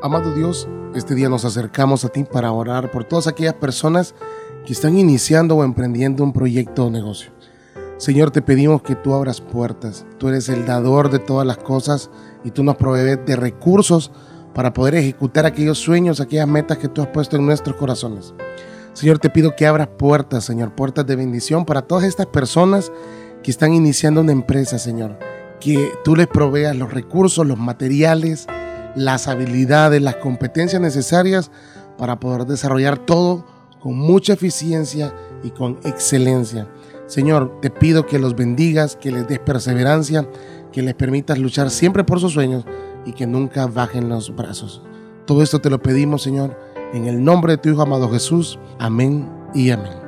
Amado Dios, este día nos acercamos a ti para orar por todas aquellas personas que están iniciando o emprendiendo un proyecto o negocio. Señor, te pedimos que tú abras puertas. Tú eres el dador de todas las cosas y tú nos provees de recursos para poder ejecutar aquellos sueños, aquellas metas que tú has puesto en nuestros corazones. Señor, te pido que abras puertas, Señor, puertas de bendición para todas estas personas que están iniciando una empresa, Señor. Que tú les proveas los recursos, los materiales, las habilidades, las competencias necesarias para poder desarrollar todo con mucha eficiencia y con excelencia. Señor, te pido que los bendigas, que les des perseverancia, que les permitas luchar siempre por sus sueños y que nunca bajen los brazos. Todo esto te lo pedimos, Señor, en el nombre de tu Hijo amado Jesús. Amén y amén.